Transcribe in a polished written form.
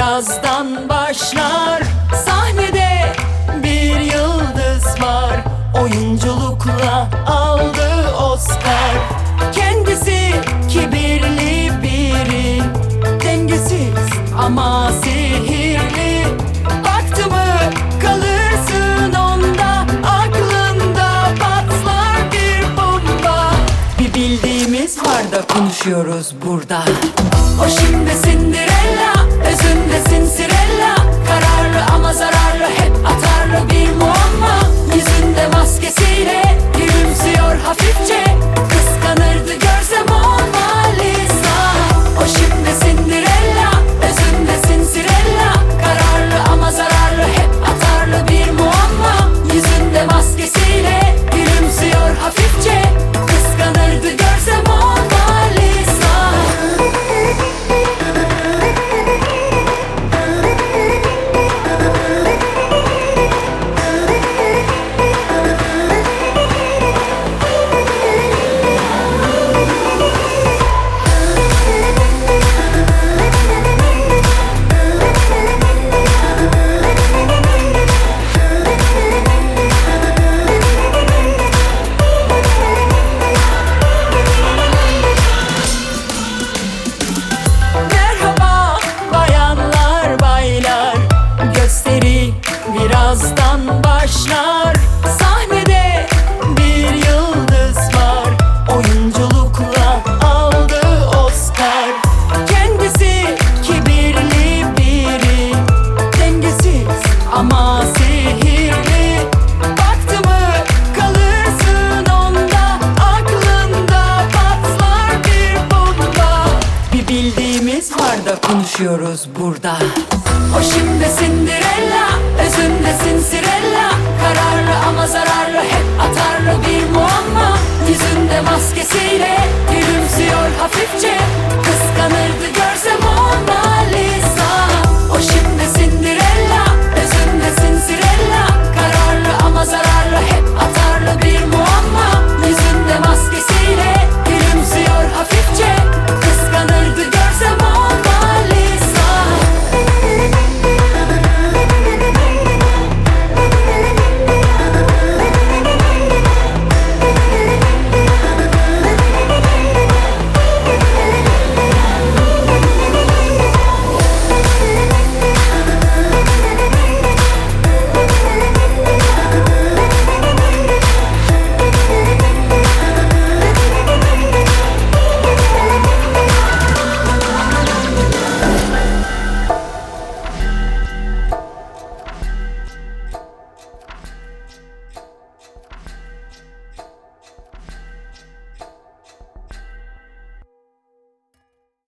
birazdan başlar. Sahnede bir yıldız var, oyunculukla aldı Oscar. Kendisi kibirli biri, dengesiz ama sihirli. Baktı mı kalırsın onda, aklında patlar bir bomba. Bir bildiğimiz var da konuşuyoruz burada. O şimdi Cinderella, özünde Cinderella. Kararlı ama zararlı, hep atarlı bir muamma. Yüzünde maskesiyle gülümsüyor hafifçe. Kıskanırdı görsem Mona Lisa. O şimdi Cinderella, özünde Cinderella. Kararlı ama zararlı, hep atarlı bir muamma. Yüzünde maskesiyle gülümsüyor hafifçe. Kıskanırdı görsem Mona Lisa. Merhaba bayanlar baylar, gösteri birazdan başlar. Sahnede bir yıldız var, oyunculukla aldı Oscar. Kendisi kibirli biri, dengesiz ama sihirli. Baktı mı kalırsın onda, aklında patlar bir bomba. Bir bildiğimiz var da konuşuyoruz burada. O şimdi Cinderella, özünde Cinderella. Kararlı ama zararlı, hep atarlı bir muamma. Yüzünde maskesiyle